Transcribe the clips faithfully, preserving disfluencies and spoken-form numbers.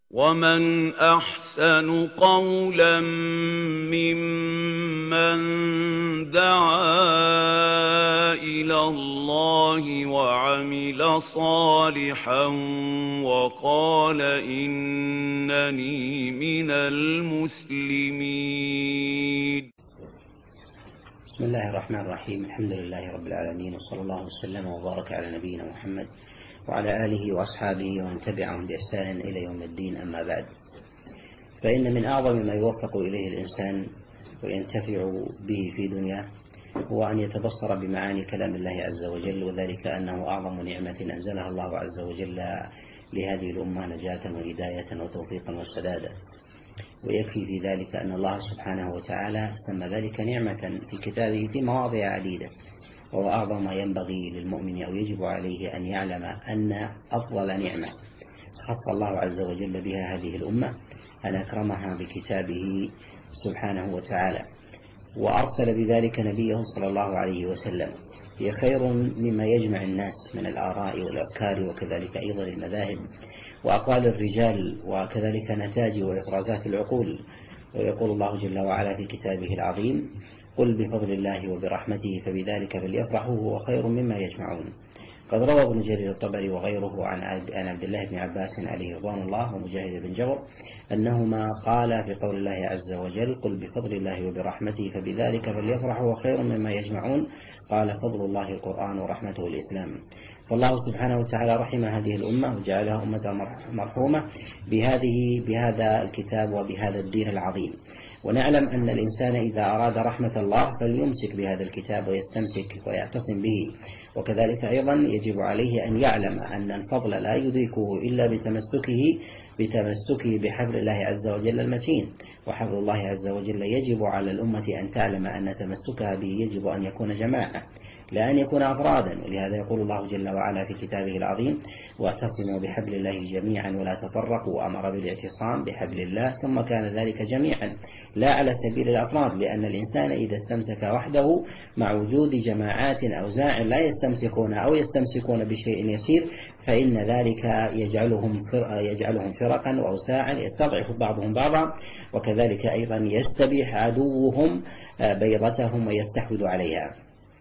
وَمَنْ أَحْسَنُ قَوْلًا مِّمَّن دَعَا إِلَى اللَّهِ وَعَمِلَ صَالِحًا وَقَالَ إِنَّنِي مِنَ الْمُسْلِمِينَ. بسم الله الرحمن الرحيم. الحمد لله رب العالمين، وصلى الله وسلم وبارك على نبينا محمد وعلى آله وأصحابه ومن تبعهم بإحسان إلى يوم الدين. أما بعد، فإن من أعظم ما يوفق إليه الإنسان وينتفع به في دنياه هو أن يتبصر بمعاني كلام الله عز وجل، وذلك أنه أعظم نعمة أنزلها الله عز وجل لهذه الأمة نجاة وهداية وتوفيقا وسدادا. ويكفي في ذلك أن الله سبحانه وتعالى سمى ذلك نعمة في كتابه في مواضع عديدة، وهو أعظم ما ينبغي للمؤمن أو يجب عليه أن يعلم أن أفضل نعمة خص الله عز وجل بها هذه الأمة أن أكرمها بكتابه سبحانه وتعالى، وأرسل بذلك نبيه صلى الله عليه وسلم. هي خير مما يجمع الناس من الآراء والأفكار، وكذلك أيضا المذاهب وأقوال الرجال، وكذلك نتاج وإفرازات العقول. ويقول الله جل وعلا في كتابه العظيم: قل بفضل الله وبرحمته فبذلك فليفرحوا هو خير مما يجمعون. قد روى ابن جرير الطبري وغيره عن عبد الله بن عباس عليه رضوان الله ومجاهد بن جبر أنهما قال في قول الله عز وجل: قل بفضل الله وبرحمته فبذلك فليفرحوا هو خير مما يجمعون، قال: فضل الله القرآن ورحمته الإسلام. فالله سبحانه وتعالى رحم هذه الأمة وجعلها أمة مرحومة بهذه بهذا الكتاب وبهذا الدين العظيم. ونعلم أن الإنسان إذا أراد رحمة الله فليمسك بهذا الكتاب ويستمسك ويعتصم به، وكذلك أيضا يجب عليه أن يعلم أن الفضل لا يدركه إلا بتمسكه بتمسكه بحبل الله عز وجل المتين. وحبل الله عز وجل يجب على الأمة أن تعلم أن تمسكها به يجب أن يكون جماعة لا أن يكون أفرادا. ولهذا يقول الله جل وعلا في كتابه العظيم: واعتصموا بحبل الله جميعا ولا تفرقوا. أمر بالاعتصام بحبل الله ثم كان ذلك جميعا لا على سبيل الأفراد، لأن الإنسان إذا استمسك وحده مع وجود جماعات أوزاع لا يستمسكون أو يستمسكون بشيء يسير فإن ذلك يجعلهم يجعلهم فرقا وأوساعا يستضعف بعضهم بعضا، وكذلك أيضا يستبيح عدوهم بيضتهم ويستحوذ عليها.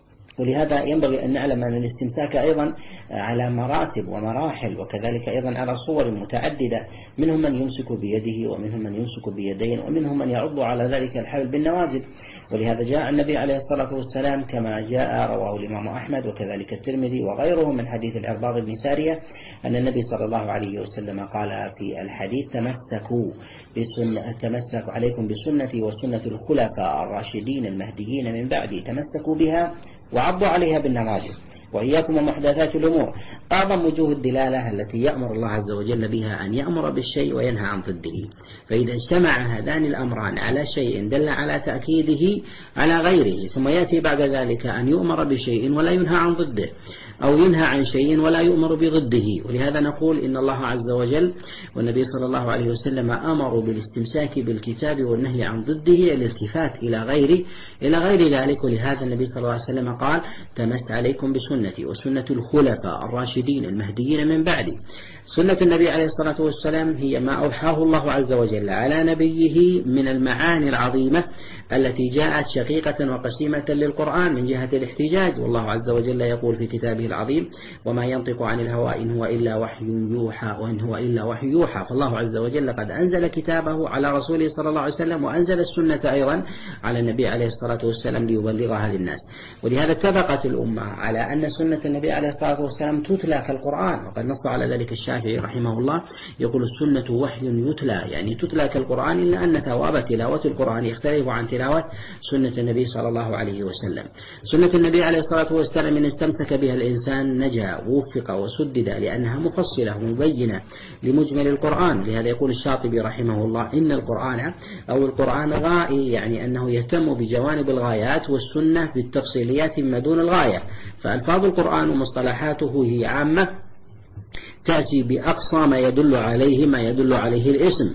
ولهذا ينبغي أن نعلم أن الاستمساك أيضا على مراتب ومراحل، وكذلك أيضا على صور متعددة. منهم من يمسك بيده، ومنهم من يمسك بيدين، ومنهم من يعض على ذلك الحبل بالنواجذ. ولهذا جاء النبي عليه الصلاة والسلام كما جاء رواه الإمام أحمد وكذلك الترمذي وغيره من حديث العرباض بن سارية أن النبي صلى الله عليه وسلم قال في الحديث: تمسكوا بسنة تمسكوا عليكم بسنتي وسنة الخلفاء الراشدين المهديين من بعدي، تمسكوا بها وعضوا عليها بالنواجذ، وإياكم ومحدثات الأمور. أعظم وجوه الدلالة التي يأمر الله عز وجل بها أن يأمر بالشيء وينهى عن ضده. فإذا اجتمع هذان الأمران على شيء دل على تأكيده على غيره، ثم يأتي بعد ذلك أن يؤمر بشيء ولا ينهى عن ضده، أو ينهى عن شيء ولا يؤمر بضده. ولهذا نقول إن الله عز وجل والنبي صلى الله عليه وسلم أمروا بالاستمساك بالكتاب والنهي عن ضده، الالتفات إلى غيره إلى غير ذلك. ولهذا النبي صلى الله عليه وسلم قال: تمس عليكم بسنتي وسنة الخلفاء الراشدين المهديين من بعدي. سنة النبي عليه الصلاة والسلام هي ما أوحاه الله عز وجل على نبيه من المعاني العظيمة التي جاءت شقيقة وقسيمة للقرآن من جهة الاحتجاج. والله عز وجل يقول في كتابه العظيم: وما ينطق عن الهوى إن هو إلا وحي يوحى وإن هو إلا وحي يوحى. فالله عز وجل قد أنزل كتابه على رسوله صلى الله عليه وسلم، وأنزل السنة أيضا على النبي عليه الصلاة والسلام ليبلغها للناس. ولهذا اتفقت الأمة على أن سنة النبي عليه الصلاة والسلام تتلى كالقرآن، وقد نص على ذلك الشافعي رحمه الله يقول: السنة وحي يتلى، يعني تتلى كالقرآن، إلا أن ثواب تلاوة القرآن يختلف عن تلاوة سنة النبي صلى الله عليه وسلم. سنة النبي عليه الصلاة والسلام إن استمسك بها الإنسان نجا ووفق وسدد، لأنها مفصلة ومبينة لمجمل القرآن. لهذا يقول الشاطبي رحمه الله: إن القرآن أو القرآن غائي، يعني أنه يهتم بجوانب الغايات، والسنة بالتفصيليات ما دون الغاية. فألفاظ القرآن ومصطلحاته هي عامة تأتي بأقصى ما يدل عليه ما يدل عليه الاسم،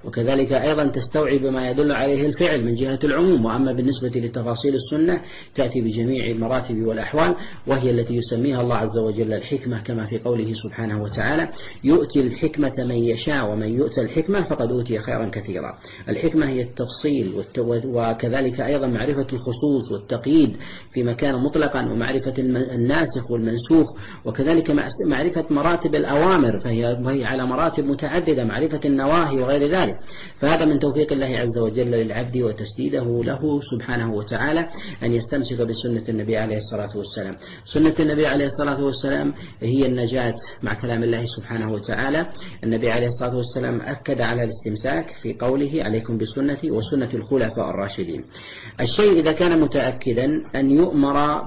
وكذلك أيضا تستوعب ما يدل عليه الفعل من جهة العموم. وأما بالنسبة لتفاصيل السنة تأتي بجميع المراتب والأحوال، وهي التي يسميها الله عز وجل الحكمة، كما في قوله سبحانه وتعالى: يؤتي الحكمة من يشاء ومن يؤتى الحكمة فقد أوتي خيرا كثيرا. الحكمة هي التفصيل، وكذلك أيضا معرفة الخصوص والتقييد في مكان مطلقا، ومعرفة الناسخ والمنسوخ، وكذلك معرفة مراتب الأوامر فهي على مراتب متعددة، معرفة النواهي وغير ذلك. فهذا من توفيق الله عز وجل للعبد وتسديده له سبحانه وتعالى أن يستمسك بسنة النبي عليه الصلاة والسلام. سنة النبي عليه الصلاة والسلام هي النجاة مع كلام الله سبحانه وتعالى. النبي عليه الصلاة والسلام أكد على الاستمساك في قوله: عليكم بسنتي وسنة الخلفاء الراشدين. الشيء إذا كان متأكدا أن يؤمر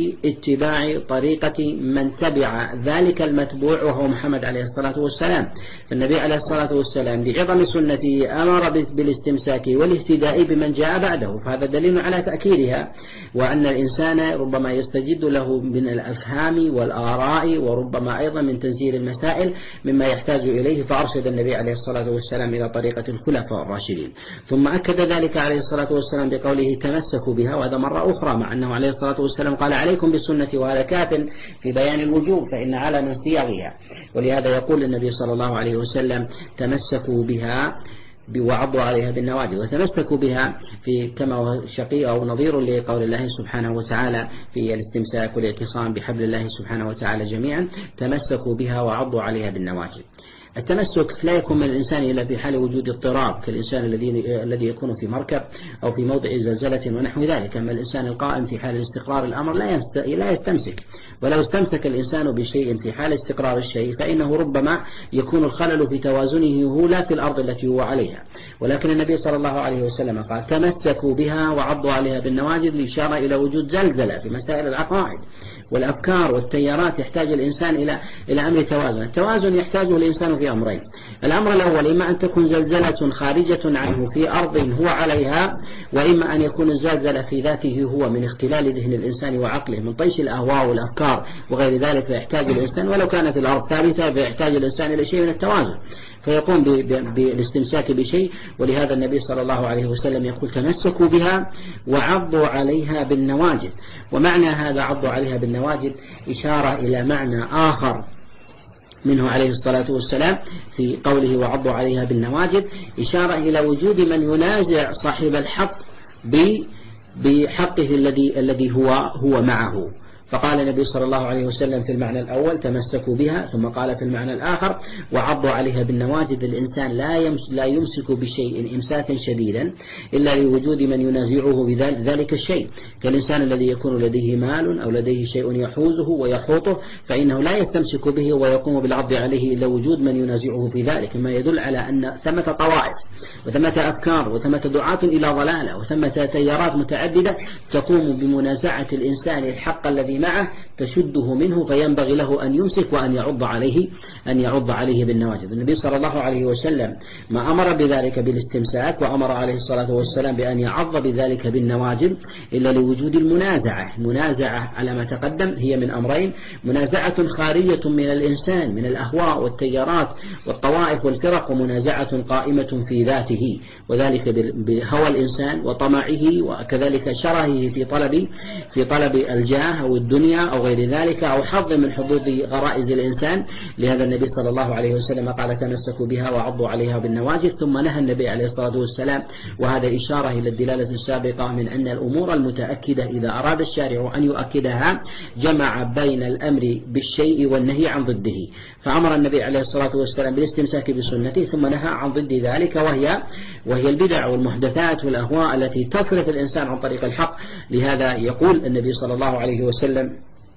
باتباع طريقة من تبع ذلك المتبوع وهو محمد عليه الصلاة والسلام. النبي عليه الصلاة والسلام بعظم سنته أمر بالاستمساك والاهتداء بمن جاء بعده، فهذا دليل على تأكيدها، وأن الإنسان ربما يستجد له من الأفهام والآراء، وربما أيضا من تنزيل المسائل مما يحتاج إليه، فأرشد النبي عليه الصلاة والسلام إلى طريقة الخلفاء الراشدين. ثم أكد ذلك عليه الصلاة والسلام بقوله: تمسكوا بها، وهذا مرة أخرى، مع أنه عليه الصلاة والسلام قال: عليكم بسنتي، وهذا كاف في بيان الوجوب، فإن على من صيغها. ولهذا يقول النبي صلى الله عليه وسلم: تمسكوا بها وعضوا عليها بالنواجذ. وتمسكوا بها في كما هو شقيق أو نظير لقول الله سبحانه وتعالى في الاستمساك والاعتصام بحبل الله سبحانه وتعالى جميعا: تمسكوا بها وعضوا عليها بالنواجذ. التمسك لا يكون من الإنسان إلا في حال وجود اضطراب، كالإنسان الذي الذي يكون في مركب أو في موضع زلزلة ونحو ذلك. أما الإنسان القائم في حال استقرار الأمر لا لا يستمسك. ولو استمسك الإنسان بشيء في حال استقرار الشيء فإنه ربما يكون الخلل في توازنه هو لا في الأرض التي هو عليها. ولكن النبي صلى الله عليه وسلم قال: تمسكوا بها وعضوا عليها بالنواجذ، لإشارة إلى وجود زلزلة في مسائل العقائد والأفكار والتيارات. يحتاج الإنسان إلى إلى أمر توازن. التوازن يحتاجه الإنسان في أمرين: الأمر الأول إما أن تكون زلزلة خارجة عنه في أرض هو عليها، وإما أن يكون الزلزلة في ذاته هو من اختلال ذهن الإنسان وعقله، من طيش الأهواء والأفكار وغير ذلك، فيحتاج الإنسان ولو كانت الأرض ثابتة فيحتاج الإنسان إلى شيء من التوازن، فيقوم بالاستمساك بشيء. ولهذا النبي صلى الله عليه وسلم يقول: تمسكوا بها وعضوا عليها بالنواجذ. ومعنى هذا عضوا عليها بالنواجذ إشارة إلى معنى آخر منه عليه الصلاة والسلام في قوله: وعضوا عليها بالنواجذ، إشارة إلى وجود من ينازع صاحب الحق بحقه الذي الذي هو هو معه. فقال النبي صلى الله عليه وسلم في المعنى الأول: تمسكوا بها، ثم قال في المعنى الآخر: وعضوا عليها بالنواجذ. الإنسان لا لا يمسك بشيء إمساكا شديدا إلا لوجود من ينازعه بذلك الشيء، كالإنسان الذي يكون لديه مال أو لديه شيء يحوزه ويحوطه، فإنه لا يستمسك به ويقوم بالعض عليه إلا وجود من ينازعه في ذلك، مما يدل على أن ثمة طوائف وثمة أفكار وثمة دعاة إلى ضلالة وثمة تيارات متعددة تقوم بمنازعة الإنسان الحق الذي معه، تشده منه، فينبغي له أن يمسك وأن يعض عليه أن يعض عليه بالنواجذ. النبي صلى الله عليه وسلم ما أمر بذلك بالاستمساك، وأمر عليه الصلاة والسلام بأن يعض بذلك بالنواجذ إلا لوجود المنازعة. منازعة على ما تقدم هي من أمرين: منازعة خارجة من الإنسان من الأهواء والتيارات والطوائف والفرق، ومنازعة قائمة في ذاته، وذلك بهوى الإنسان وطمعه، وكذلك شرهه في طلب في طلب الجاه أو الدنيا أو غير ذلك، أو حظ من حظوظ غرائز الإنسان. لهذا النبي صلى الله عليه وسلم قال: تمسكوا بها وعضوا عليها بالنواجذ. ثم نهى النبي عليه الصلاة والسلام، وهذا إشارة إلى الدلالة السابقة من أن الأمور المتأكدة إذا أراد الشارع أن يؤكدها جمع بين الأمر بالشيء والنهي عن ضده. فأمر النبي عليه الصلاة والسلام بالاستمساك بسنته، ثم نهى عن ضد ذلك، وهي وهي البدع والمحدثات والأهواء التي تصرف الإنسان عن طريق الحق. لهذا يقول النبي صلى الله عليه وسلم: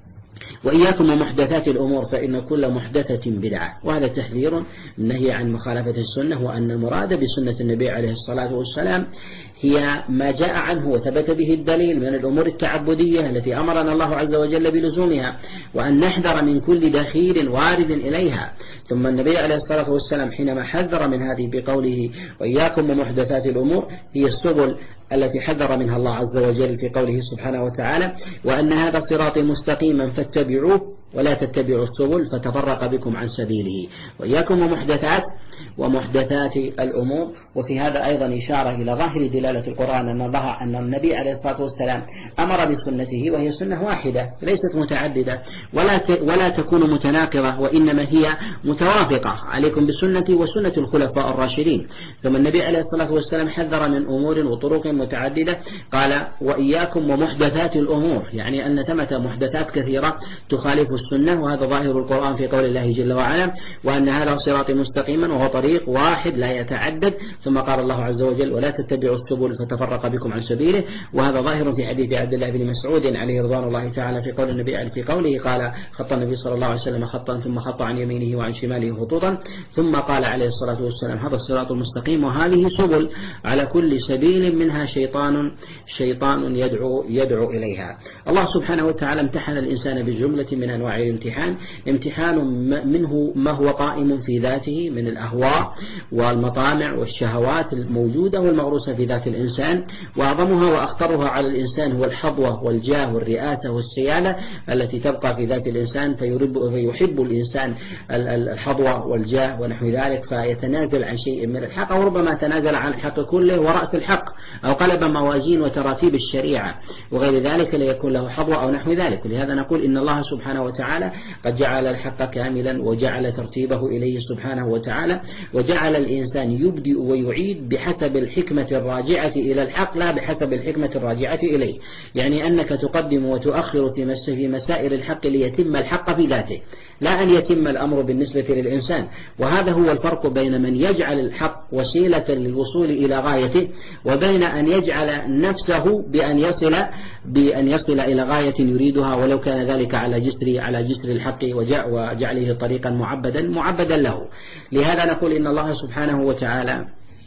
وإياكم ومحدثات الأمور فإن كل محدثة بدعة. وهذا تحذير النهي عن مخالفة السنة، وأن المراد بسنة النبي عليه الصلاة والسلام هي ما جاء عنه وثبت به الدليل من الأمور التعبدية التي أمرنا الله عز وجل بلزومها، وأن نحذر من كل دخيل وارد إليها. ثم النبي عليه الصلاة والسلام حينما حذر من هذه بقوله: وإياكم ومحدثات الأمور، هي السبل التي حذر منها الله عز وجل في قوله سبحانه وتعالى: وأن هذا صراطي مستقيما فاتبعوه ولا تتبعوا السبل فتفرق بكم عن سبيله. وإياكم ومحدثات، ومحدثات الأمور. وفي هذا أيضا إشارة إلى ظاهر دلالة القرآن أن أن النبي عليه الصلاة والسلام أمر بسنته، وهي سنة واحدة ليست متعددة ولا ولا تكون متناقضة، وإنما هي متوافقة. عليكم بسنتي وسنة الخلفاء الراشدين. ثم النبي عليه الصلاة والسلام حذر من أمور وطرق متعددة، قال وإياكم ومحدثات الأمور، يعني أن ثمة محدثات كثيرة تخالف السنة، وهذا ظاهر القرآن في قول الله جل وعلا وأن هذا صراط مستقيما وهو طريق واحد لا يتعدد. ثم قال الله عز وجل ولا تتبعوا السبل فتفرق بكم عن سبيله، وهذا ظاهر في حديث عبد الله بن مسعود عليه رضوان الله تعالى في قول النبي في قوله قال خط النبي صلى الله عليه وسلم خطا ثم خط عن يمينه وعن شماله خطوطا، ثم قال عليه الصلاة والسلام هذا الصراط المستقيم وهذه سبل على كل سبيل منها شيطان شيطان يدعو يدعو إليها. الله سبحانه وتعالى امتحن الإنسان بجملة من أنواع الامتحان، امتحان منه ما هو قائم في ذاته من الأهواء والمطامع والشهوات الموجودة والمغروسة في ذات الإنسان، وأعظمها وأخطرها على الإنسان هو الحظوة والجاه والرئاسة والسيادة التي تبقى في ذات الإنسان، فيحب الإنسان الحظوة والجاه ونحو ذلك، فيتنازل عن شيء من الحق، أو ربما تنازل عن الحق كله ورأس الحق، أو قلب موازين وتراتيب الشريعة وغير ذلك ليكون له حظوة أو نحو ذلك. ولهذا نقول إن الله سبحانه وتعالى قد جعل الحق كاملا وجعل ترتيبه إليه سبحانه وتعالى، وجعل الإنسان يبدئ ويعيد بحسب الحكمة الراجعة إلى الحق لا بحسب الحكمة الراجعة إليه، يعني أنك تقدم وتؤخر في مسائل الحق ليتم الحق في ذاته، لا أن يتم الأمر بالنسبة للإنسان. وهذا هو الفرق بين من يجعل الحق وسيلة للوصول إلى غايته، وبين أن يجعل نفسه بأن يصل بأن يصل إلى غاية يريدها ولو كان ذلك على جسر على جسر الحق وجعله طريقا معبدا معبدا له. لهذا نقول إن الله سبحانه وتعالى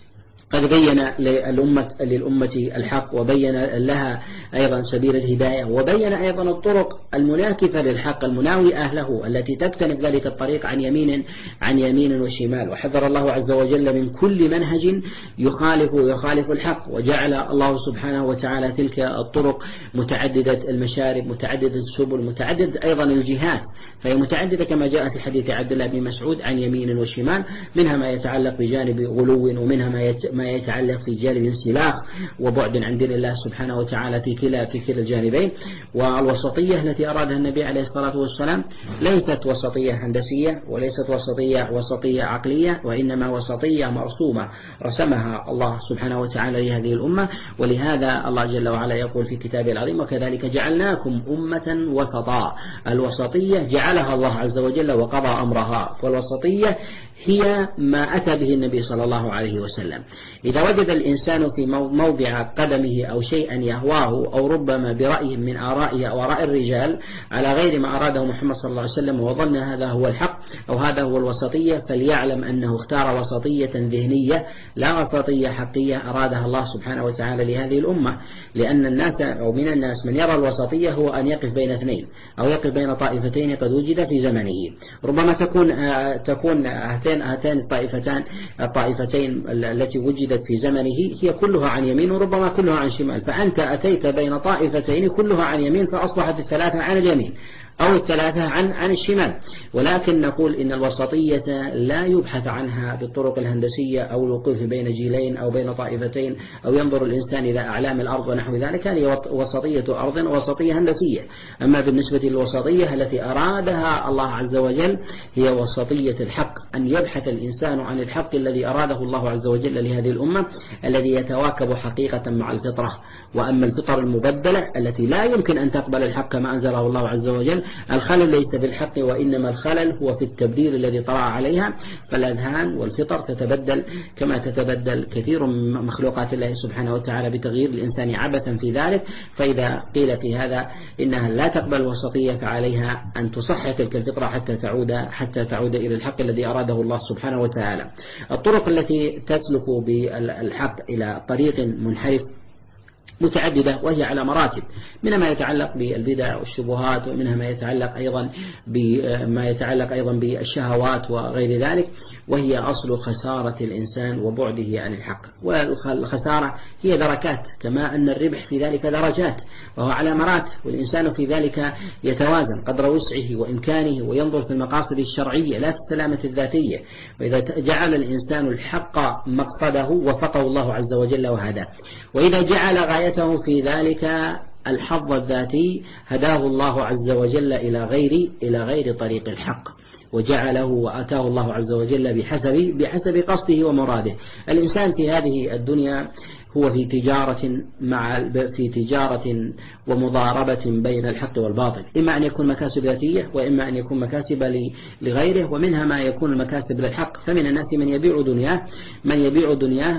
قد بين للأمة, للأمة الحق، وبين لها أيضا سبيل الهداية، وبين أيضا الطرق المناكفة للحق المناوئة له التي تجتنب ذلك الطريق عن يمين عن يمين وشمال. وحذر الله عز وجل من كل منهج يخالف يخالف الحق، وجعل الله سبحانه وتعالى تلك الطرق متعددة المشارب متعددة السبل متعددة أيضا الجهات، فهي متعددة كما جاء في حديث عبد الله بن مسعود عن يمين وشمال، منها ما يتعلق بجانب غلو، ومنها ما ما يتعلق في جانب انسلاخ وبعد عن دين الله سبحانه وتعالى في كلا في كلا الجانبين. والوسطية التي أرادها النبي عليه الصلاة والسلام ليست وسطية هندسية، وليست وسطية وسطية عقلية، وإنما وسطية مرسومة رسمها الله سبحانه وتعالى لهذه الأمة. ولهذا الله جل وعلا يقول في كتابه العظيم وكذلك جعلناكم أمة وسطا. الوسطية جعلها الله عز وجل وقضى أمرها، والوسطية هي ما أتى به النبي صلى الله عليه وسلم. إذا وجد الإنسان في موضع قدمه أو شيئا يهواه، أو ربما برأي من آرائه أو آراء الرجال على غير ما أراده محمد صلى الله عليه وسلم، وظن هذا هو الحق أو هذا هو الوسطية، فليعلم أنه اختار وسطية ذهنية لا وسطية حقية أرادها الله سبحانه وتعالى لهذه الأمة. لأن الناس أو من الناس من يرى الوسطية هو أن يقف بين اثنين أو يقف بين طائفتين قد وجد في زمنه، ربما تكون تكون هاتين هاتين الطائفتان الطائفتين التي وجدت في زمنه هي كلها عن يمين وربما كلها عن شمال، فأنت أتيت بين طائفتين كلها عن يمين فأصبحت الثلاثة عن اليمين أو الثلاثة عن عن الشمال. ولكن نقول إن الوسطية لا يبحث عنها بالطرق الهندسية أو الوقوف بين جيلين أو بين طائفتين أو ينظر الإنسان إلى أعلام الأرض ونحو ذلك، هذه وسطية أرض ووسطية هندسية. أما بالنسبة للوسطية التي أرادها الله عز وجل هي وسطية الحق، أن يبحث الإنسان عن الحق الذي أراده الله عز وجل لهذه الأمة، الذي يتواكب حقيقة مع الفطرة. وأما الفطر المبدلة التي لا يمكن أن تقبل الحق ما أنزله الله عز وجل، الخلل ليس في الحق وإنما الخلل هو في التبديل الذي طرأ عليها، فالأذهان والفطر تتبدل كما تتبدل كثير من مخلوقات الله سبحانه وتعالى بتغيير الإنسان عبثا في ذلك. فإذا قيل في هذا إنها لا تقبل الوسطية فعليها أن تصحح تلك الفطرة حتى تعود حتى تعود إلى الحق الذي أراده الله سبحانه وتعالى. الطرق التي تسلك بالحق إلى طريق منحرف متعددة وهي على مراتب، منها ما يتعلق بالبدع والشبهات، ومنها ما يتعلق أيضا بما يتعلق أيضا بالشهوات وغير ذلك، وهي أصل خسارة الإنسان وبعده عن الحق. والخسارة هي دركات، كما أن الربح في ذلك درجات وهو على مراتب، والإنسان في ذلك يتوازن قدر وسعه وإمكانه وينظر في المقاصد الشرعية لا في السلامة الذاتية. وإذا جعل الإنسان الحق مقصده وفقه الله عز وجل وهداه، وإذا جعل غايته في ذلك الحظ الذاتي هداه الله عز وجل إلى غير إلى غير طريق الحق، وجعله وآتاه الله عز وجل بحسب بحسب قصده ومراده. الإنسان في هذه الدنيا هو في تجارة مع في تجارة ومضاربة بين الحق والباطل، إما أن يكون مكاسب ذاتية وإما أن يكون مكاسب لغيره، ومنها ما يكون المكاسب للحق. فمن الناس من يبيع دنياه من يبيع دنياه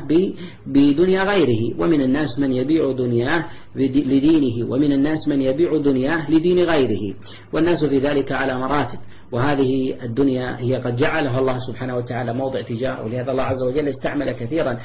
بدنيا غيره، ومن الناس من يبيع دنياه لدينه، ومن الناس من يبيع دنياه لدين غيره، والناس في ذلك على مراتب. وهذه الدنيا هي قد جعلها الله سبحانه وتعالى موضع تجارة، ولهذا الله عز وجل استعمل كثيرا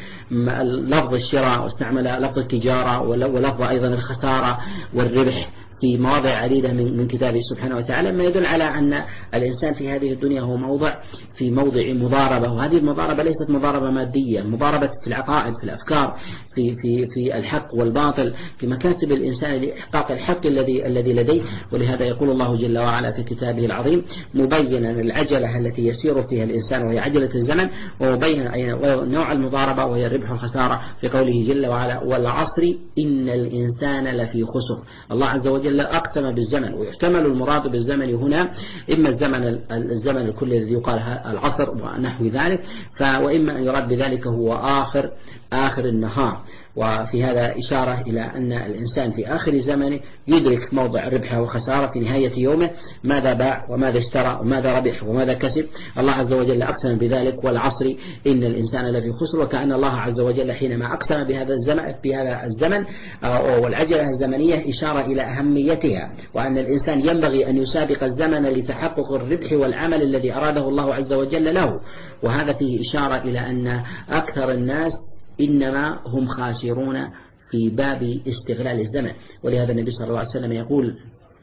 لفظ الشراء، واستعمل لفظ التجارة، ولفظ أيضا الخسارة والربح في مواضع عديدة من كتابه سبحانه وتعالى، ما يدل على أن الإنسان في هذه الدنيا هو موضع في موضع مضاربة. وهذه المضاربة ليست مضاربة مادية، مضاربة في العقائد، في الأفكار، في في في الحق والباطل، في مكاسب الإنسان لإحقاق الحق الذي الذي لديه. ولهذا يقول الله جل وعلا في كتابه العظيم مبينا العجلة التي يسير فيها الإنسان وهي عجلة الزمن، ومبينا نوع المضاربة وهي الربح والخسارة في قوله جل وعلا والعصر إن الإنسان لفي خسر. الله عز وجل أقسم بالزمن، ويحتمل المراد بالزمن هنا إما الزمن الزمن الكلي الذي يقال العصر ونحو ذلك، وإما أن يراد بذلك هو آخر آخر النهار. وفي هذا إشارة إلى أن الإنسان في آخر زمنه يدرك موضع ربحه وخسارة في نهاية يومه، ماذا باع وماذا اشترى وماذا ربح وماذا كسب. الله عز وجل أقسم بذلك والعصر إن الإنسان لفي خسر، وكأن الله عز وجل حينما أقسم بهذا الزمن بهذا الزمن والعجلة الزمنية إشارة إلى أهميتها، وأن الإنسان ينبغي أن يسابق الزمن لتحقق الربح والعمل الذي أراده الله عز وجل له. وهذا فيه إشارة إلى أن أكثر الناس إنما هم خاسرون في باب استغلال الزمن. ولهذا النبي صلى الله عليه وسلم يقول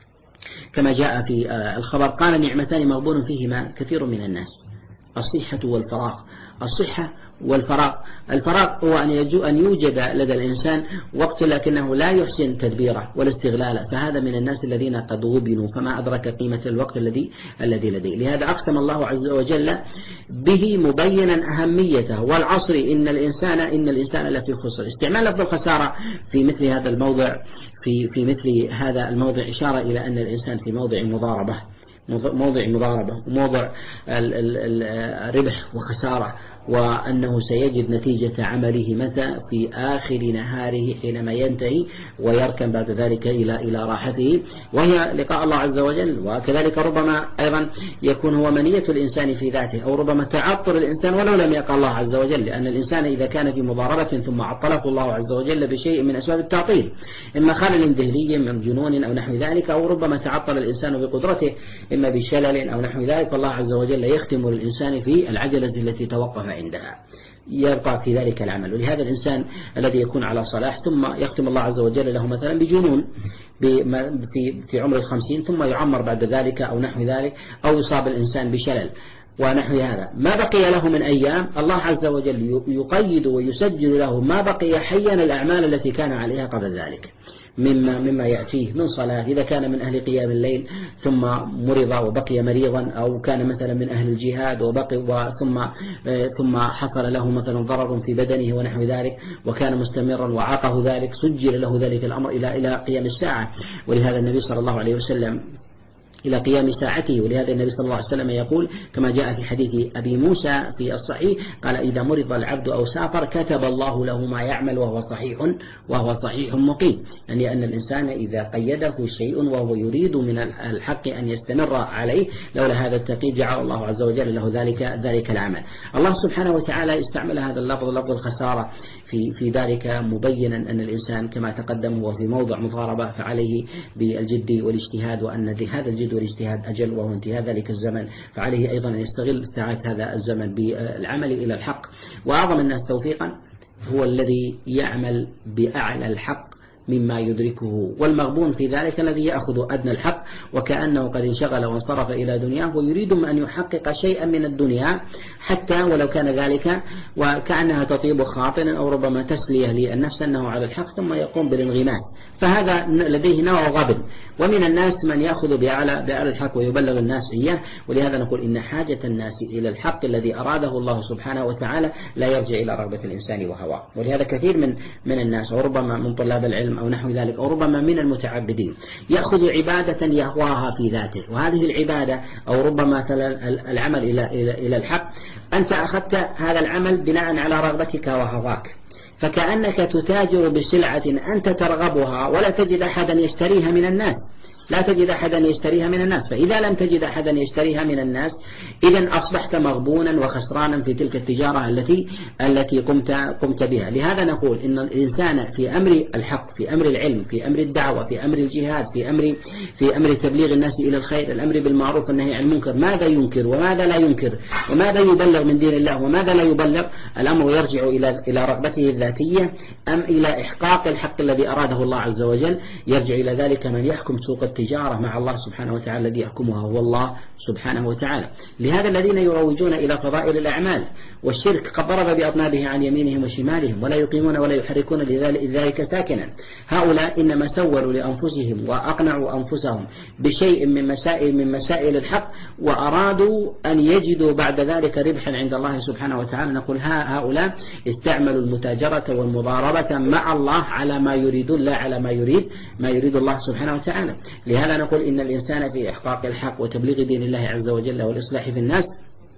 كما جاء في الخبر قال نعمتان مغبون فيهما كثير من الناس الصحة والفراغ. الصحة والفراغ، الفراغ هو أن يوجد لدى الإنسان وقت لكنه لا يحسن تدبيره ولا استغلاله، فهذا من الناس الذين قد غبنوا فما أدرك قيمة الوقت الذي الذي لديه. لهذا أقسم الله عز وجل به مبينا أهميته والعصر إن الإنسان إن الإنسان لفي خسر. استعمال لفظ الخسارة في مثل هذا الموضع في في مثل هذا الموضع إشارة إلى أن الإنسان في موضع مضاربة موضع مضاربة وموضع الربح وخسارة، وأنه سيجد نتيجة عمله متى في آخر نهاره حينما ينتهي ويركن بعد ذلك إلى إلى راحته وهي لقاء الله عز وجل. وكذلك ربما أيضا يكون هو منية الإنسان في ذاته، أو ربما تعطل الإنسان ولو لم يقع الله عز وجل، لأن الإنسان إذا كان في مضاربة ثم عطله الله عز وجل بشيء من أسباب التعطيل، إما خلل ذهني من جنون أو نحو ذلك، أو ربما تعطل الإنسان بقدرته إما بشلل أو نحو ذلك، فالله عز وجل يختم للإنسان في العجلة التي توقف عندها يبقى في ذلك العمل. ولهذا الإنسان الذي يكون على صلاح ثم يختم الله عز وجل له مثلا بجنون في في عمر الخمسين ثم يعمر بعد ذلك أو نحو ذلك، أو يصاب الإنسان بشلل ونحو هذا، ما بقي له من أيام الله عز وجل يقيد ويسجل له ما بقي حيا الأعمال التي كان عليها قبل ذلك مما مما يأتيه من صلاة، إذا كان من أهل قيام الليل ثم مرض وبقي مريضا، أو كان مثلا من أهل الجهاد وبقي وثم ثم حصل له مثلا ضرر في بدنه ونحو ذلك وكان مستمرا وعاقه ذلك، سجل له ذلك الأمر إلى إلى قيام الساعة. ولهذا النبي صلى الله عليه وسلم إلى قيام ساعته. ولهذا النبي صلى الله عليه وسلم يقول كما جاء في حديث أبي موسى في الصحيح قال إذا مرض العبد أو سافر كتب الله له ما يعمل وهو صحيح وهو صحيح مقيم، يعني أن الإنسان إذا قيده شيء وهو يريد من الحق أن يستمر عليه لولا هذا التقييد جعل الله عز وجل له ذلك ذلك العمل. الله سبحانه وتعالى استعمل هذا اللفظ لفظ الخسارة في في ذلك مبينا أن الإنسان كما تقدم هو في موضع مضاربة فعليه بالجد والاجتهاد، وأن هذا الجد والاجتهاد أجل وهو انتهاء ذلك الزمن، فعليه أيضا أن يستغل ساعات هذا الزمن بالعمل إلى الحق. وأعظم الناس توفيقا هو الذي يعمل بأعلى الحق مما يدركه، والمغبون في ذلك الذي يأخذ أدنى الحق وكأنه قد انشغل وانصرف إلى دنياه ويريد أن يحقق شيئا من الدنيا حتى ولو كان ذلك وكأنها تطيب خاطر أو ربما تسلية للنفس أنه على الحق ثم يقوم بالانغماس، فهذا لديه نوع غبن. ومن الناس من يأخذ بأعلى بأعلى الحق ويبلغ الناس إياه، ولهذا نقول إن حاجة الناس إلى الحق الذي أراده الله سبحانه وتعالى لا يرجع إلى رغبة الإنسان وهواه. ولهذا كثير من من الناس وربما من طلاب العلم أو نحو ذلك أو ربما من المتعبدين يأخذ عبادة يهواها في ذاته، وهذه العبادة أو ربما العمل إلى إلى إلى الحق أنت أخذت هذا العمل بناء على رغبتك وهواك، فكأنك تتاجر بسلعة أنت ترغبها ولا تجد أحدا يشتريها من الناس، لا تجد أحدا يشتريها من الناس. فإذا لم تجد أحدا يشتريها من الناس إذن أصبحت مغبونا وخسرانا في تلك التجارة التي التي قمت قمت بها. لهذا نقول إن الإنسان في أمر الحق، في أمر العلم، في أمر الدعوة، في أمر الجهاد، في أمر في أمر تبليغ الناس إلى الخير، الأمر بالمعروف والنهي عن المنكر، ماذا ينكر وماذا لا ينكر، وماذا يبلغ من دين الله وماذا لا يبلغ، الأمر يرجع إلى إلى رغبته الذاتية أم إلى إحقاق الحق الذي أراده الله عز وجل. يرجع إلى ذلك من يحكم سوق التجارة مع الله سبحانه وتعالى الذي يحكمها هو الله سبحانه وتعالى. لهذا الذين يروجون إلى فضائل الأعمال والشرك قد ضرب بأطنابه عن يمينهم وشمالهم ولا يقيمون ولا يحركون لذلك ساكنا، هؤلاء إنما سولوا لأنفسهم وأقنعوا أنفسهم بشيء من مسائل من مسائل الحق وأرادوا أن يجدوا بعد ذلك ربحا عند الله سبحانه وتعالى. نقول هؤلاء استعملوا المتاجرة والمضاربة مع الله على ما يريدون لا على ما يريد ما يريد الله سبحانه وتعالى. لهذا نقول إن الإنسان في إحقاق الحق وتبليغ دين الله عز وجل والإصلاح في الناس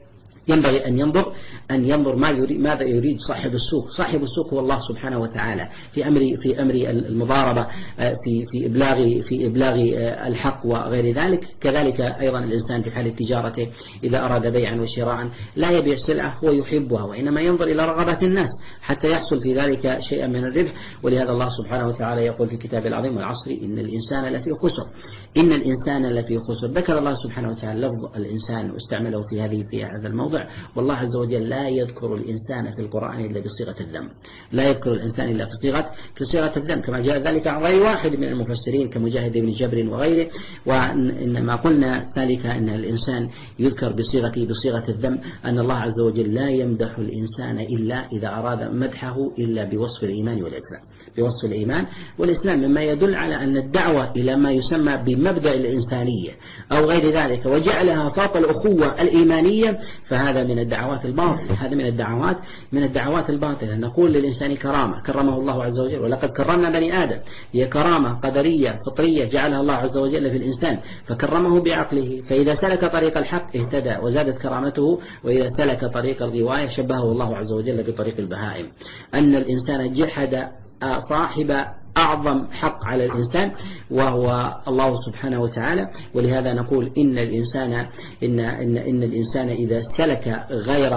ينبغي أن ينظر أن ينظر ما يريد ماذا يريد صاحب السوق. صاحب السوق هو الله سبحانه وتعالى في أمر في أمر المضاربة في في إبلاغ في إبلاغ الحق وغير ذلك. كذلك أيضا الإنسان في حال تجارته إذا أراد بيعا وشراء لا يبيع سلعة هو يحبها وإنما ينظر إلى رغبة الناس حتى يحصل في ذلك شيئا من الربح. ولهذا الله سبحانه وتعالى يقول في كتاب العظيم والعصر إن الإنسان لفي خسر إن الإنسان لفي خسر. ذكر الله سبحانه وتعالى لفظ الإنسان واستعمله في هذه في هذا الموضع، والله عز وجل لا يذكر الإنسان في القرآن إلا بصيغة الذم، لا يذكر الإنسان إلا في صيغة في صيغة الذم كما جاء ذلك عن غير واحد من المفسرين كمجاهد بن جبر وغيره. وإنما قلنا ذلك أن الإنسان يذكر بصيغة بصيغة الذم أن الله عز وجل لا يمدح الإنسان إلا إذا أراد مدحه إلا بوصف الإيمان والإسلام بوصف الإيمان والإسلام مما يدل على أن الدعوة إلى ما يسمى بمبدأ الإنسانية أو غير ذلك وجعلها فوق الأخوة الإيمانية فهذا من الدعوات الباطلة هذا من الدعوات من الدعوات الباطلة. نقول للإنسان كرامة كرمه الله عز وجل ولقد كرمنا بني آدم، هي كرامة قدرية فطرية جعلها الله عز وجل في الإنسان فكرمه بعقله، فإذا سلك طريق الحق اهتدى وزادت كرامته، وإذا سلك طريق الغواية شبهه الله عز وجل بطريق البهائم. أن الإنسان جحد صاحب أعظم حق على الإنسان وهو الله سبحانه وتعالى. ولهذا نقول إن الإنسان إن إن إن الإنسان إذا سلك غير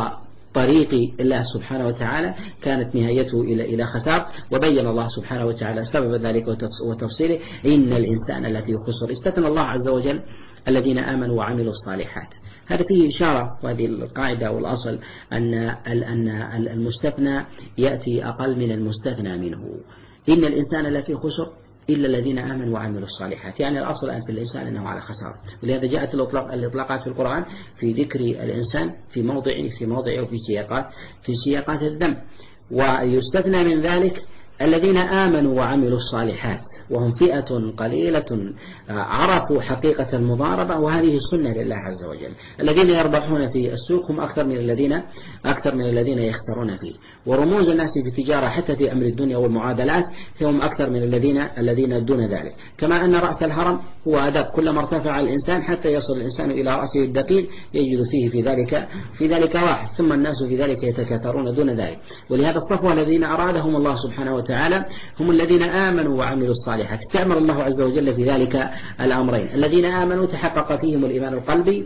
طريق الله سبحانه وتعالى كانت نهايته إلى إلى خسار. وبين الله سبحانه وتعالى سبب ذلك وتفصيله إن الإنسان الذي خسر. استثنى الله عز وجل الذين آمنوا وعملوا الصالحات. هذا فيه إشارة وهذه القاعدة والأصل أن أن المستثنى يأتي أقل من المستثنى منه. إن الإنسان لفي خسر إلا الذين آمنوا وعملوا الصالحات، يعني الأصل أن في الإنسان أنه على خسارة. ولهذا جاءت الإطلاق الإطلاقات في القرآن في ذكر الإنسان في موضع في موضع وفي سياقات في سياقات الذم. ويستثنى من ذلك الذين آمنوا وعملوا الصالحات وهم فئة قليلة عرفوا حقيقة المضاربة، وهذه السنة لله عز وجل. الذين يربحون في السوق هم أكثر من الذين أكثر من الذين يخسرون فيه. ورموز الناس في التجارة حتى في أمر الدنيا والمعادلات هم أكثر من الذين الذين دون ذلك. كما أن رأس الهرم هو أدب، كلما ارتفع الإنسان حتى يصل الإنسان إلى رأسه الدقيق يجد فيه في ذلك في ذلك واحد، ثم الناس في ذلك يتكاثرون دون ذلك. ولهذا الصفوة الذين أرادهم الله سبحانه وتعالى هم الذين آمنوا وعملوا الصالحات. استعمل الله عز وجل في ذلك الأمرين. الذين آمنوا تحقق فيهم الإيمان القلبي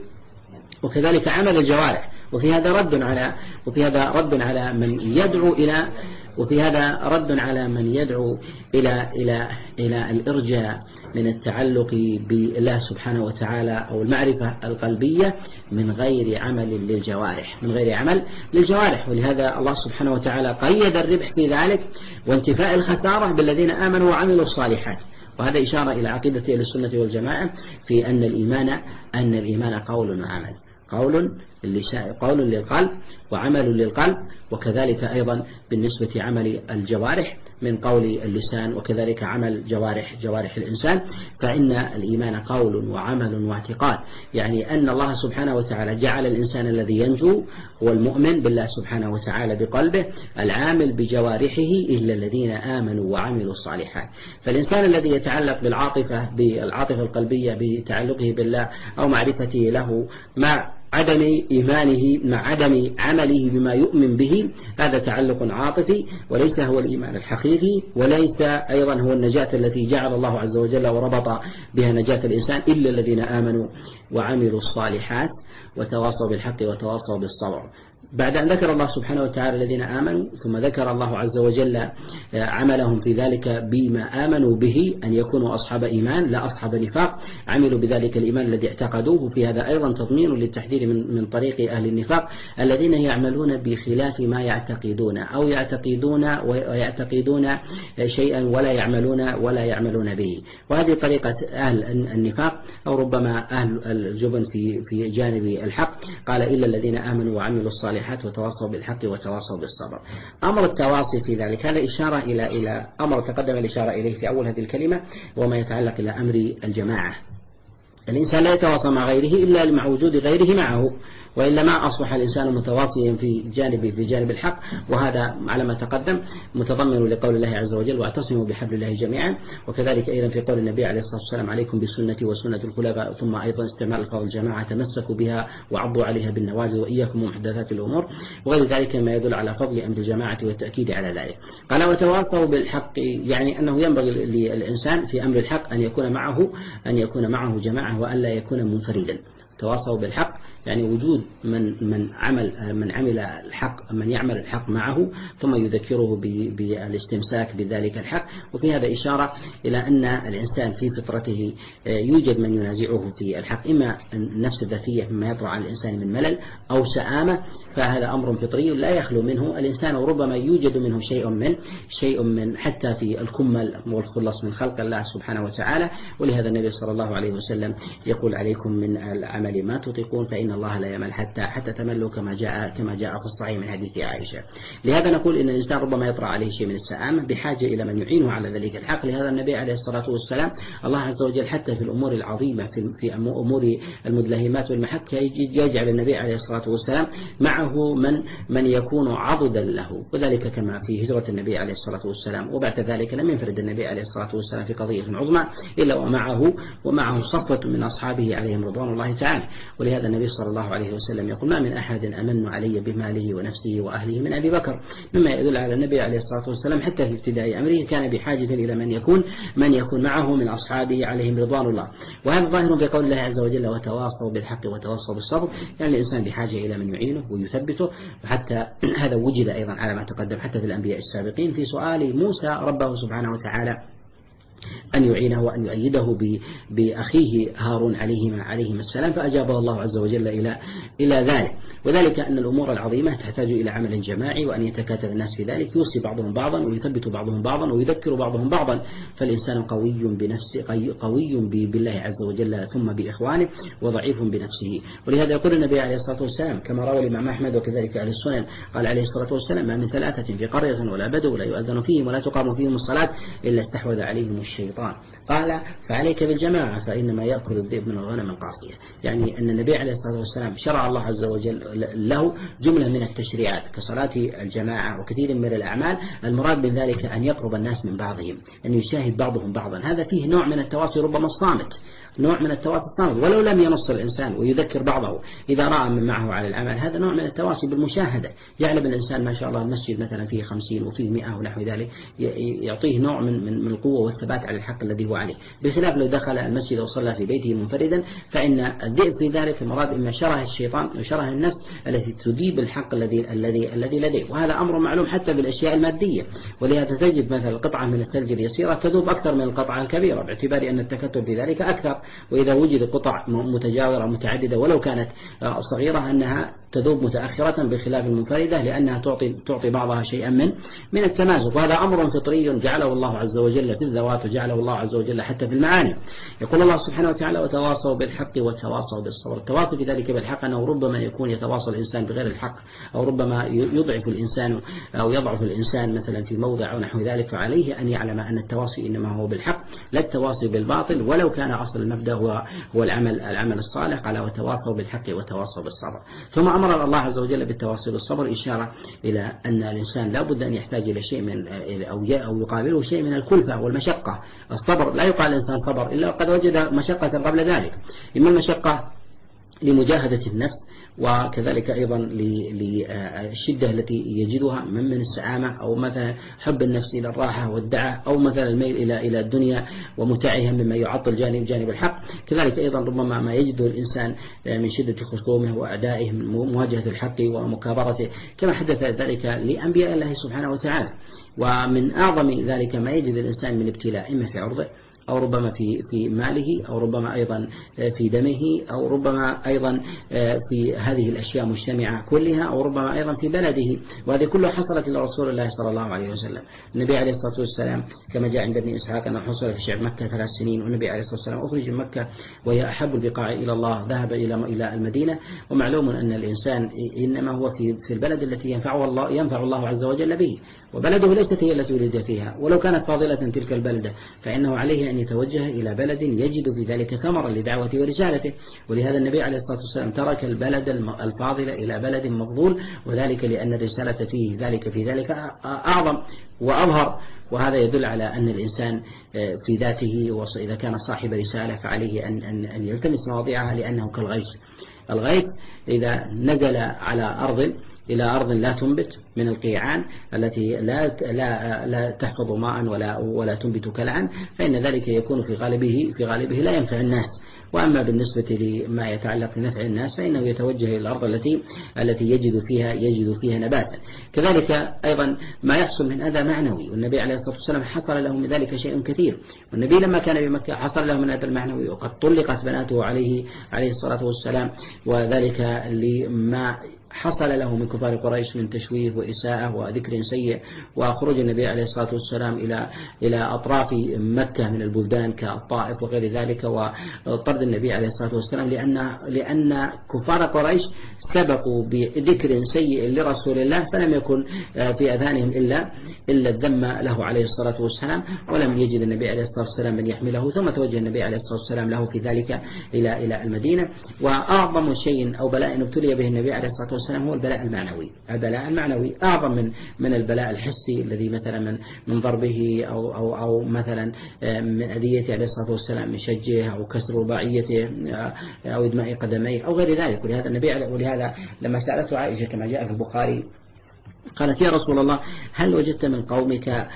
وكذلك عمل الجوارح. وفي هذا رد على وفي هذا رد على من يدعو إلى وفي هذا رد على من يدعو إلى إلى إلى الإرجاء من التعلق بالله سبحانه وتعالى أو المعرفة القلبية من غير عمل للجوارح من غير عمل للجوارح ولهذا الله سبحانه وتعالى قيد الربح في ذلك وانتفاء الخسارة بالذين آمنوا وعملوا الصالحات. وهذا إشارة إلى عقيدة أهل السنة والجماعة في أن الإيمان أن الإيمان قول وعمل، قول قول للقلب وعمل للقلب، وكذلك أيضا بالنسبة عمل الجوارح من قول اللسان وكذلك عمل جوارح جوارح الإنسان. فإن الإيمان قول وعمل واعتقاد، يعني أن الله سبحانه وتعالى جعل الإنسان الذي ينجو هو المؤمن بالله سبحانه وتعالى بقلبه العامل بجوارحه إلا الذين آمنوا وعملوا الصالحات. فالإنسان الذي يتعلق بالعاطفة بالعاطفة القلبية بتعلقه بالله أو معرفته له مع عدم إيمانه مع عدم عمله بما يؤمن به، هذا تعلق عاطفي وليس هو الإيمان الحقيقي، وليس أيضا هو النجاة التي جعل الله عز وجل وربط بها نجاة الإنسان إلا الذين آمنوا وعملوا الصالحات وتواصوا بالحق وتواصوا بالصبر. بعد أن ذكر الله سبحانه وتعالى الذين آمنوا ثم ذكر الله عز وجل عملهم في ذلك بما آمنوا به أن يكونوا أصحاب إيمان لا أصحاب نفاق، عملوا بذلك الإيمان الذي اعتقدوه. في هذا أيضا تضمين للتحذير من من طريق أهل النفاق الذين يعملون بخلاف ما يعتقدون أو يعتقدون ويعتقدون شيئا ولا يعملون ولا يعملون به. وهذه طريقة أهل النفاق أو ربما أهل الجبن في في جانب الحق. قال إلا الذين آمنوا وعملوا الصالحات وتواصوا بالحق وتواصوا بالصبر. أمر التواصي في ذلك هذا إشارة إلى إلى أمر تقدم الإشارة إليه في أول هذه الكلمة وما يتعلق إلى أمر الجماعة. الإنسان لا يتواصى مع غيره إلا مع وجود غيره معه، وإلا ما أصبح الإنسان متواصيا في جانب في جانب الحق. وهذا على ما تقدم متضمن لقول الله عز وجل واعتصموا بحبل الله جميعا، وكذلك أيضا في قول النبي عليه الصلاة والسلام عليكم بسنتي وسنة الخلفاء، ثم أيضا استعمال لفظ الجماعة تمسكوا بها وعضوا عليها بالنواجذ وإياكم ومحدثات الأمور وغير ذلك ما يدل على فضل أمر الجماعة والتأكيد على ذلك. قال وتواصوا بالحق، يعني أنه ينبغي للإنسان في أمر الحق أن يكون معه أن يكون معه جماعة وألا يكون منفردا. تواصوا بالحق يعني وجود من من عمل من عمل الحق من يعمل الحق معه ثم يذكره بالاستمساك بذلك الحق. وفي هذا إشارة إلى أن الإنسان في فطرته يوجد من ينازعه في الحق، إما النفس الذاتية مما يطرأ على الإنسان من ملل أو سآمة، فهذا أمر فطري لا يخلو منه الإنسان، وربما يوجد منه شيء من شيء من حتى في الكمل والخلص من خلق الله سبحانه وتعالى. ولهذا النبي صلى الله عليه وسلم يقول عليكم من العمل ما تطيقون فإن الله لا يمل حتى حتى تملوا كما جاء كما جاء في الصحيح من حديث عائشة. لهذا نقول إن الإنسان ربما يطرأ عليه شيء من السآمة بحاجة إلى من يعينه على ذلك الحق. لهذا النبي عليه الصلاة والسلام الله عز وجل حتى في الأمور العظيمة في في أمور المدلهمات والمحك يجعل النبي عليه الصلاة والسلام معه من من يكون عضدا له، وذلك كما في هجرة النبي عليه الصلاة والسلام. وبعد ذلك لم ينفرد النبي عليه الصلاة والسلام في قضية عظمى إلا ومعه ومعه صفوة من أصحابه عليهم رضوان الله تعالى. ولهذا النبي صلى الله عليه وسلم يقول ما من أحد أمن علي بماله ونفسه وأهله من أبي بكر، مما يدل على النبي عليه الصلاة والسلام حتى في ابتداء أمره كان بحاجة إلى من يكون من يكون معه من أصحابه عليهم رضوان الله. وهذا ظاهر في قول الله عز وجل وتواصوا بالحق وتواصوا بالصبر، يعني الإنسان بحاجة إلى من يعينه ويثبته. وحتى هذا وجد أيضا على ما تقدم حتى في الأنبياء السابقين في سؤال موسى ربه سبحانه وتعالى أن يعينه وأن يؤيده بأخيه هارون عليهما عليهما السلام، فأجابه الله عز وجل إلى إلى ذلك. وذلك أن الأمور العظيمة تحتاج إلى عمل جماعي وأن يتكاتف الناس في ذلك، يوصي بعضهم بعضا ويثبت بعضهم بعضا ويذكر بعضهم بعضا. فالإنسان قوي بنفسه قوي بالله عز وجل ثم بإخوانه وضعيف بنفسه. ولهذا يقول النبي عليه الصلاة والسلام كما روى الإمام أحمد وكذلك أهل السنن قال عليه الصلاة والسلام ما من ثلاثة في قرية ولا بدو لا يؤذن فيهم ولا تقام فيهم الصلاة إلا استحوذ عليهم الشيطان. قال فعليك بالجماعة فإنما يأكل الذئب من الغنم القاصية، يعني أن النبي عليه الصلاة والسلام شرع الله عز وجل له جملة من التشريعات كصلاة الجماعة وكثير من الأعمال. المراد من ذلك أن يقرب الناس من بعضهم، أن يشاهد بعضهم بعضا. هذا فيه نوع من التواصي ربما الصامت نوع من التواصي الصامت، ولو لم ينص الإنسان ويذكر بعضه إذا رأى من معه على العمل، هذا نوع من التواصي بالمشاهدة. يعلم الإنسان ما شاء الله المسجد مثلا فيه خمسين وفيه مئة ونحو ذلك، يعطيه نوع من من القوة والثبات على الحق الذي هو عليه، بخلاف لو دخل المسجد وصلى في بيته منفردا، فإن الذئب في ذلك المراد إما شره الشيطان وشره النفس التي تجيب الحق الذي الذي الذي لديه، وهذا أمر معلوم حتى بالأشياء المادية. ولهذا تجد مثلا قطعة من الثلج اليسيرة تذوب أكثر من القطعة الكبيرة، باعتبار أن التكتل في ذلك أكثر. وإذا وجد قطع متجاورة متعددة ولو كانت صغيرة أنها تذوب متأخرة بخلاف المنفردة، لأنها تعطي تعطي بعضها شيئا من من التمازج، وهذا أمر فطري جعله الله عز وجل في الذوات، وجعله الله عز وجل حتى في المعاني. يقول الله سبحانه وتعالى: وتواصوا بالحق وتواصوا بالصبر. التواصي في ذلك بالحق أنه ربما يكون يتواصل الإنسان بغير الحق، أو ربما يضعف الإنسان أو يضعف الإنسان مثلا في موضع أو نحو ذلك، فعليه أن يعلم أن التواصي إنما هو بالحق لا التواصي بالباطل، ولو كان أصل المبدأ هو هو العمل العمل الصالح. قال: وتواصوا بالحق وتواصوا بالصبر. ثم أمر الله عز وجل بالتواصي بالصبر، إشارة إلى أن الإنسان لا بد أن يحتاج إلى شيء من أو أو يقابله شيء من الكلفة والمشقة. الصبر لا يقال الإنسان صبر إلا وقد وجد مشقة قبل ذلك، إما المشقة لمجاهدة النفس، وكذلك أيضا للشدة التي يجدها من من السعامة، أو مثلا حب النفس إلى الراحة والدعة، أو مثلا الميل إلى إلى الدنيا ومتاعها مما يعطل جانب جانب الحق. كذلك أيضا ربما ما يجده الإنسان من شدة خصومه وأعدائه من مواجهة الحق ومكابرته، كما حدث ذلك لأنبياء الله سبحانه وتعالى. ومن أعظم ذلك ما يجد الإنسان من ابتلاء، إما في عرضه، أو ربما في في ماله، أو ربما أيضا في دمه، أو ربما أيضا في هذه الأشياء مجتمعة كلها، أو ربما أيضا في بلده. وهذه كلها حصلت لرسول الله صلى الله عليه وسلم. النبي عليه الصلاة والسلام كما جاء عند ابن إسحاق أنه حصل في شعب مكة ثلاث سنين، والنبي عليه الصلاة والسلام أخرج من مكة وهي أحب البقاع إلى الله، ذهب إلى إلى المدينة. ومعلوم أن الإنسان إنما هو في في البلد التي ينفعه الله ينفع الله عز وجل به، وبلده ليست هي التي ولد فيها، ولو كانت فاضلة تلك البلدة فإنه عليه أن يتوجه إلى بلد يجد في ذلك ثمرا لدعوته ورسالته. ولهذا النبي عليه الصلاة والسلام ترك البلد الفاضل إلى بلد مفضول، وذلك لأن الرسالة فيه ذلك في ذلك أعظم وأظهر. وهذا يدل على أن الإنسان في ذاته وإذا كان صاحب رسالة فعليه أن أن أن يلتمس مواضعها، لأنه كالغيث. الغيث إذا نزل على أرض إلى أرض لا تنبت من القيعان التي لا لا لا تحفظ ماء ولا ولا تنبت كلعا، فإن ذلك يكون في غالبه في غالبه لا ينفع الناس. وأما بالنسبة لما يتعلق بنفع الناس فإنه يتوجه إلى الأرض التي التي يجد فيها يجد فيها نباتا. كذلك أيضا ما يحصل من أذى معنوي، والنبي عليه الصلاة والسلام حصل له من ذلك شيء كثير. والنبي لما كان بمكة حصل له من أذى المعنوي، وقد طلقت بناته عليه عليه الصلاة والسلام، وذلك لما حصل له من كفار قريش من تشويه وإساءة وذكر سيء، وخروج النبي عليه الصلاة والسلام إلى إلى أطراف مكة من البلدان كالطائف وغير ذلك، وطرد النبي عليه الصلاة والسلام لأن لأن كفار قريش سبقوا بذكر سيء لرسول الله، فلم يكن في أذهانهم إلا إلا الذم له عليه الصلاة والسلام، ولم يجد النبي عليه الصلاة والسلام من يحمله. ثم توجه النبي عليه الصلاة والسلام له في ذلك إلى إلى المدينة. وأعظم شيء أو بلاء ابتلي به النبي عليه الصلاة والسلام هو البلاء المعنوي. البلاء المعنوي أعظم من من البلاء الحسي الذي مثلا من من ضربه أو أو أو مثلا من أذيته عليه الصلاة والسلام من شجه أو كسر رباعيته أو إدماء قدميه أو غير ذلك. ولهذا النبي ولهذا لما سألته عائشة كما جاء في البخاري قالت: يا رسول الله هل وجدت من قومك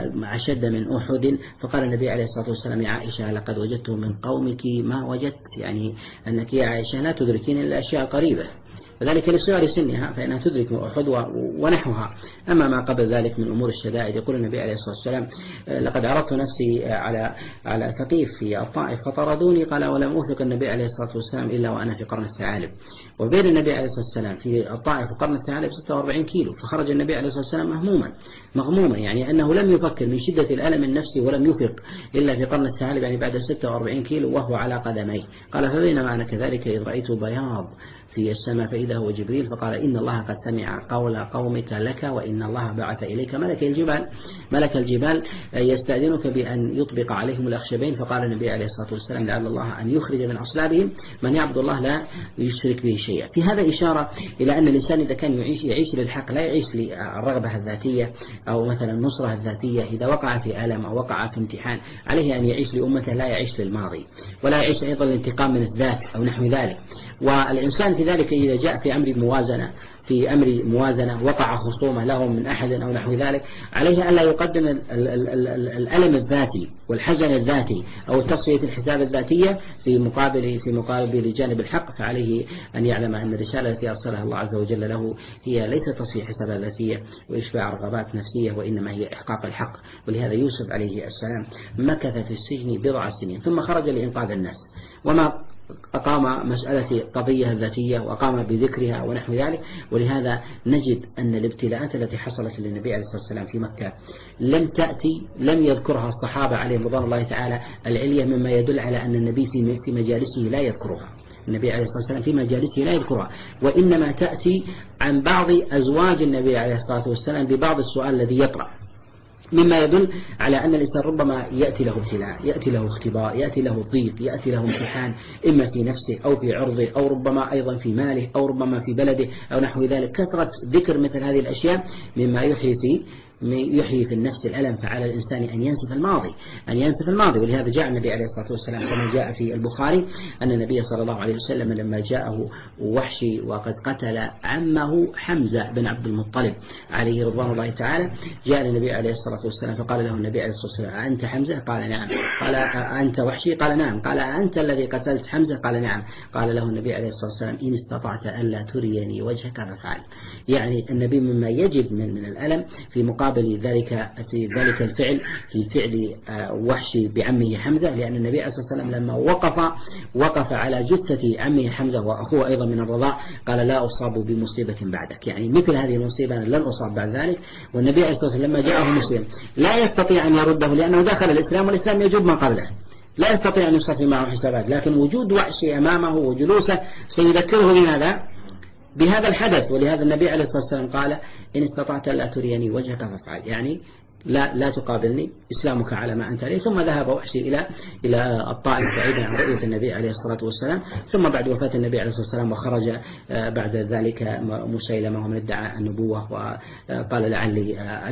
أشد من أحد؟ فقال النبي عليه الصلاة والسلام: يا عائشة لقد وجدت من قومك ما وجدت، يعني أنك يا عائشة لا تدركين إلا أشياء قريبة، وذلك لصغر سنها فإنها تدرك أحد ونحوها. أما ما قبل ذلك من أمور الشدائد يقول النبي عليه الصلاة والسلام: لقد عرضت نفسي على على ثقيف في الطائف فطردوني، قال: ولم أوثق النبي عليه الصلاة والسلام إلا وأنا في قرن الثعالب. وبين النبي عليه الصلاة والسلام في الطائف وقرن الثعالب ستة وأربعين كيلو، فخرج النبي عليه الصلاة والسلام مهموما مغموما، يعني أنه لم يفكر من شدة الألم النفسي ولم يفق إلا في قرن الثعالب، يعني بعد ستة وأربعين كيلو وهو على قدميه. قال: فبينما أنا كذلك إذ رأيت بياض في السماء فإذا هو جبريل فقال إن الله قد سمع قول قومك لك وإن الله بعث إليك ملك الجبال ملك الجبال يستأذنك بأن يطبق عليهم الأخشبين. فقال النبي عليه الصلاة والسلام لعل الله أن يخرج من أصلابهم من يعبد الله لا يشرك به شيئا. في هذا إشارة إلى أن الإنسان إذا كان يعيش, يعيش للحق لا يعيش للرغبة الذاتية أو مثلا النصرة الذاتية. إذا وقع في ألم أو وقع في امتحان عليه أن يعيش لأمته لا يعيش للماضي، ولا يعيش أيضا الانتقام من الذات أو نحو ذلك. والإنسان في ذلك إذا جاء في أمر موازنة في أمر موازنة وقع خصومة له من أحد أو نحو ذلك عليه ألا يقدم ال ال ال ال الألم الذاتي والحزن الذاتي أو تصفية الحساب الذاتية في مقابل في مقابل جانب الحق. فعليه أن يعلم أن الرسالة التي أرسلها الله عز وجل له هي ليست تصفية حساب ذاتية وإشباع رغبات نفسية، وإنما هي إحقاق الحق. ولهذا يوسف عليه السلام مكث في السجن بضع سنين ثم خرج لإنقاذ الناس، وما أقام مسألة قضية ذاتية وأقام بذكرها ونحو ذلك. ولهذا نجد أن الابتلاءات التي حصلت للنبي عليه الصلاة والسلام في مكة لم تأتي لم يذكرها الصحابة عليهم رضوان الله تعالى العليا، مما يدل على أن النبي في مجالسه لا يذكرها. النبي عليه الصلاة والسلام في مجالسه لا يذكرها، وإنما تأتي عن بعض أزواج النبي عليه الصلاة والسلام ببعض السؤال الذي يطرأ، مما يدل على أن الإنسان ربما يأتي له ابتلاء، يأتي له اختبار، يأتي له ضيق، يأتي له امتحان إما في نفسه أو في عرضه أو ربما أيضا في ماله أو ربما في بلده أو نحو ذلك. كثرة ذكر مثل هذه الأشياء مما يحيي في يحيي في النفس الألم. فعلى الإنسان أن ينسف الماضي أن ينسف الماضي ولهذا جاء النبي عليه الصلاة والسلام كما جاء في البخاري أن النبي صلى الله عليه وسلم لما جاءه وحشي وقد قتل عمه حمزة بن عبد المطلب عليه رضوان الله تعالى، جاء النبي عليه الصلاة والسلام فقال له النبي عليه الصلاة والسلام أنت حمزة؟ قال نعم. قال أنت وحشي؟ قال نعم. قال أنت الذي قتلت حمزة؟ قال نعم. قال له النبي عليه الصلاة والسلام إن استطعت ألا تريني وجهك فافعل. يعني النبي مما يجد من, من الألم في مقابل قابل ذلك في ذلك الفعل في فعل وحشي بعمه حمزة، لأن النبي عليه الصلاة والسلام لما وقف وقف على جثة عمه حمزة وأخوه أيضا من الرضاع قال لا أصاب بمصيبة بعدك، يعني مثل هذه المصيبة لن أصاب بعد ذلك. والنبي عليه الصلاة والسلام لما جاءه مسلم لا يستطيع أن يرده لأنه دخل الإسلام والإسلام يجوب ما قبله، لا يستطيع أن يصفي معه حسابات، لكن وجود وحشي أمامه وجلوسه سيذكره بماذا؟ بهذا الحدث. ولهذا النبي عليه الصلاة والسلام قال إن استطعت لا تريني وجهك فافعل، يعني لا لا تقابلني، إسلامك على ما أنت عليه. ثم ذهب وحشي إلى إلى الطائف بعيدا عن رؤية النبي عليه الصلاة والسلام. ثم بعد وفاة النبي عليه الصلاة والسلام وخرج بعد ذلك مسيلمة ومن ادعى النبوة وقال لعلي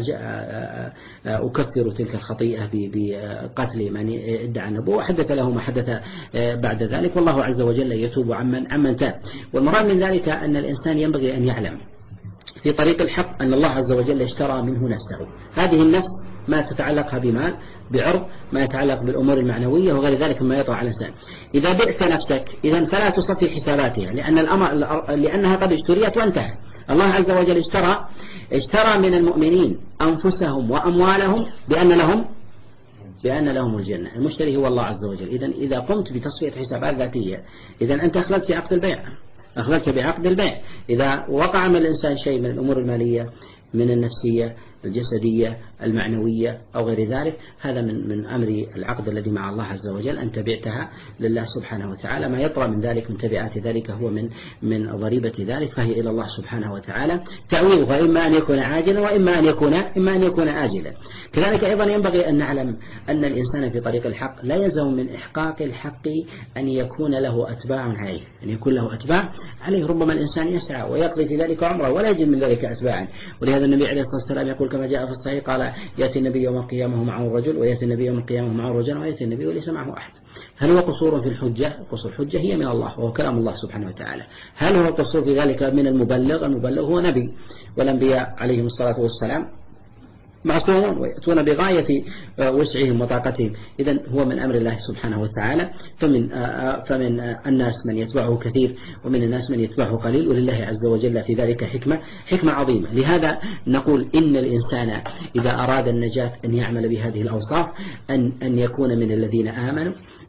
أكفر تلك الخطيئة بقتل من ادعى النبوة، وحدث له ما حدث بعد ذلك، والله عز وجل يتوب عمن عمن تاب. والمراد من ذلك أن الإنسان ينبغي أن يعلم في طريق الحق أن الله عز وجل اشترى منه نفسه. هذه النفس ما تتعلقها بمال، بعرض، ما يتعلق بالأمور المعنوية وغير ذلك مما يطرأ على الإنسان. إذا بئت نفسك إذن فلا تصفي حساباتها، لأن الأمر لأنها قد اشتريت وانتهى. الله عز وجل اشترى اشترى من المؤمنين أنفسهم وأموالهم بأن لهم بأن لهم الجنة. المشتري هو الله عز وجل. إذن إذا قمت بتصفية حسابات ذاتية إذن أنت أخللت في عقد البيع، أخللت بعقد البيع. إذا وقع من الإنسان شيء من الأمور المالية، من النفسية، الجسدية، المعنوية أو غير ذلك، هذا من من أمر العقد الذي مع الله عز وجل أن تبعتها لله سبحانه وتعالى. ما يطرأ من ذلك من تبعات ذلك هو من من ضريبة ذلك، فهي إلى الله سبحانه وتعالى تعويضها، إما أن يكون عاجلا وإما أن يكون إما أن يكون آجلا. كذلك أيضا ينبغي أن نعلم أن الإنسان في طريق الحق لا يلزم من إحقاق الحق أن يكون له أتباع عليه، أن يكون له أتباع عليه. ربما الإنسان يسعى ويقضي في ذلك عمره ولا يجد من ذلك أتباعا. ولهذا النبي عليه الصلاة والسلام يقول كما جاء في الصحيح قال يأتي النبي يوم القيامة معه الرجل، ويأتي النبي يوم القيامة معه الرجل، ويأتي النبي وليس معه أحد. هل هو قصور في الحجة؟ قصور الحجة هي من الله وهو كلام الله سبحانه وتعالى. هل هو قصور في ذلك من المبلغ؟ المبلغ هو نبي، والأنبياء عليهم الصلاة والسلام معصومون ويأتون بغاية وسعهم وطاقتهم. إذن هو من أمر الله سبحانه وتعالى. فمن فمن الناس من يتبعه كثير ومن الناس من يتبعه قليل، ولله عز وجل في ذلك حكمة حكمة عظيمة. لهذا نقول إن الإنسان إذا أراد النجاة أن يعمل بهذه الأوصاف، أن أن يكون من الذين آمنوا،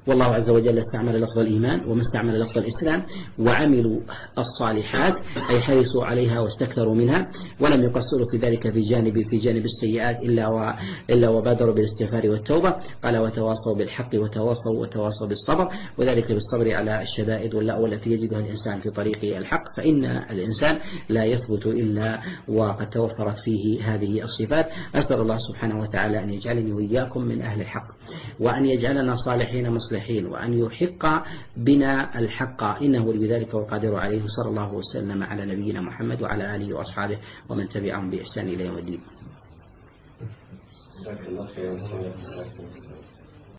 والله عز وجل استعمل لفظ الإيمان وما استعمل لفظ الإسلام، وعملوا الصالحات أي حرصوا عليها واستكثروا منها، ولم يقصروا في ذلك في جانب في جانب السيئات إلا و إلا وبادروا بالاستغفار والتوبة. قال وتواصوا بالحق وتواصوا وتواصوا بالصبر، وذلك بالصبر على الشدائد والتي يجدها الإنسان في طريق الحق، فإن الإنسان لا يثبت إلا وقد توفرت فيه هذه الصفات. أسأل الله سبحانه وتعالى أن يجعلني وإياكم من أهل الحق، وأن يجعلنا صالحين مصلحين، وأن يحق بنا الحق، إنه ولي ذلك والقادر عليه. صلى الله وسلم على نبينا محمد وعلى آله وأصحابه ومن تبعهم بإحسان إلى يوم الدين.